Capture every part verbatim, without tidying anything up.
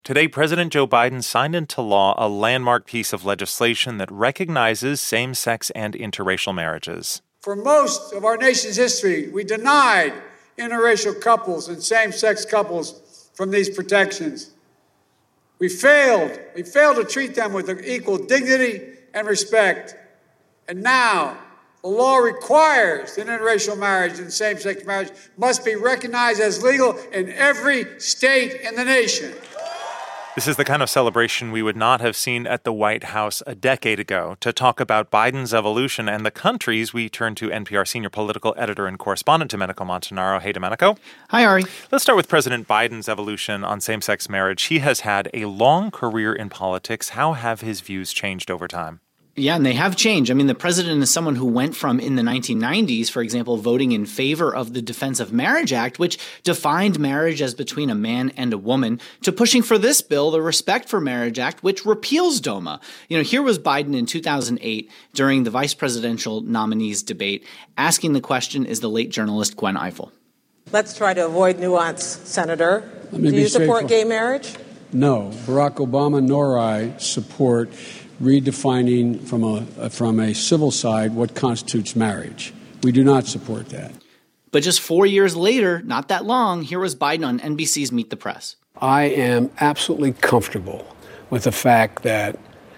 Today, President Joe Biden signed into law a landmark piece of legislation that recognizes same-sex and interracial marriages. For most of our nation's history, we denied interracial couples and same-sex couples from these protections. We failed. We failed to treat them with equal dignity and respect. And now, the law requires that interracial marriage and same-sex marriage must be recognized as legal in every state in the nation. This is the kind of celebration we would not have seen at the White House a decade ago. To talk about Biden's evolution and the countries, we turn to N P R senior political editor and correspondent Domenico Montanaro. Hey, Domenico. Hi, Ari. Let's start with President Biden's evolution on same-sex marriage. He has had a long career in politics. How have his views changed over time? Yeah, and they have changed. I mean, the president is someone who went from, in the nineteen nineties, for example, voting in favor of the Defense of Marriage Act, which defined marriage as between a man and a woman, to pushing for this bill, the Respect for Marriage Act, which repeals DOMA. You know, here was Biden in two thousand eight during the vice presidential nominees debate, asking the question, is the late journalist Gwen Ifill. Let's try to avoid nuance, Senator. Do you support gay marriage? No. Barack Obama nor I support redefining from a from a civil side what constitutes marriage. We do not support that. But just four years later, not that long, here was Biden on N B C's Meet the Press. I am absolutely comfortable with the fact that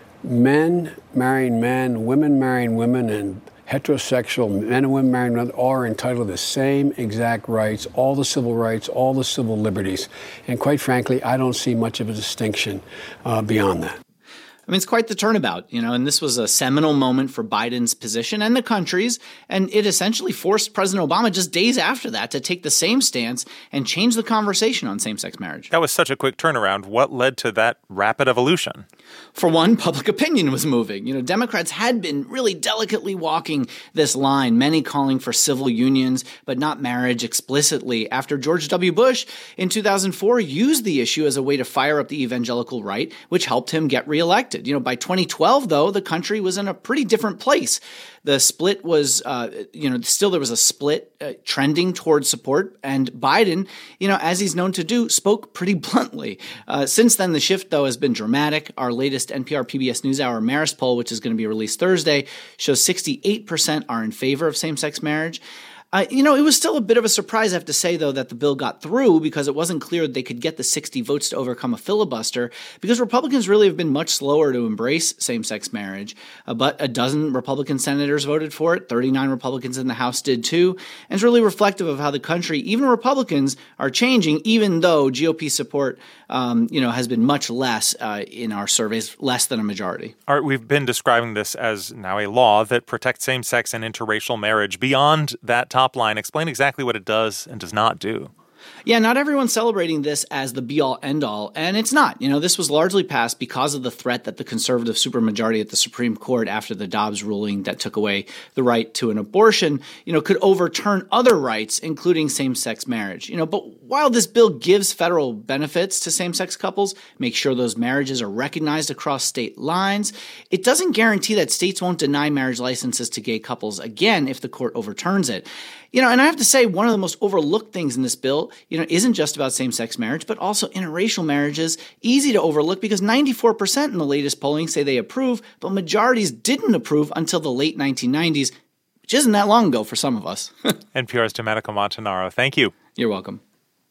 men marrying men, women marrying women, and heterosexual men and women marrying men are entitled to the same exact rights, all the civil rights, all the civil liberties. And quite frankly, I don't see much of a distinction uh, beyond that. I mean, it's quite the turnabout, you know, and this was a seminal moment for Biden's position and the country's, and it essentially forced President Obama just days after that to take the same stance and change the conversation on same-sex marriage. That was such a quick turnaround. What led to that rapid evolution? For one, public opinion was moving. You know, Democrats had been really delicately walking this line, many calling for civil unions, but not marriage explicitly, after George W. Bush in two thousand four used the issue as a way to fire up the evangelical right, which helped him get reelected. You know, by twenty twelve, though, the country was in a pretty different place. The split was, uh, you know, still there was a split uh, trending towards support. And Biden, you know, as he's known to do, spoke pretty bluntly. Uh, since then, the shift, though, has been dramatic. Our latest N P R P B S NewsHour Marist poll, which is going to be released Thursday, shows sixty-eight percent are in favor of same-sex marriage. Uh, you know, it was still a bit of a surprise, I have to say, though, that the bill got through because it wasn't clear they could get the sixty votes to overcome a filibuster because Republicans really have been much slower to embrace same-sex marriage. Uh, but a dozen Republican senators voted for it. thirty-nine Republicans in the House did, too. And it's really reflective of how the country, even Republicans, are changing, even though G O P support, um, you know, has been much less uh, in our surveys, less than a majority. Art, we've been describing this as now a law that protects same-sex and interracial marriage. Beyond that topic, line, explain exactly what it does and does not do. Yeah, not everyone's celebrating this as the be-all, end-all, and it's not. You know, this was largely passed because of the threat that the conservative supermajority at the Supreme Court after the Dobbs ruling that took away the right to an abortion, you know, could overturn other rights, including same-sex marriage. You know, but while this bill gives federal benefits to same-sex couples, make sure those marriages are recognized across state lines, it doesn't guarantee that states won't deny marriage licenses to gay couples again if the court overturns it. You know, and I have to say, one of the most overlooked things in this bill, you know, isn't just about same-sex marriage, but also interracial marriages. Easy to overlook because ninety-four percent in the latest polling say they approve, but majorities didn't approve until the late nineteen nineties, which isn't that long ago for some of us. N P R's Domenico Montanaro, thank you. You're welcome.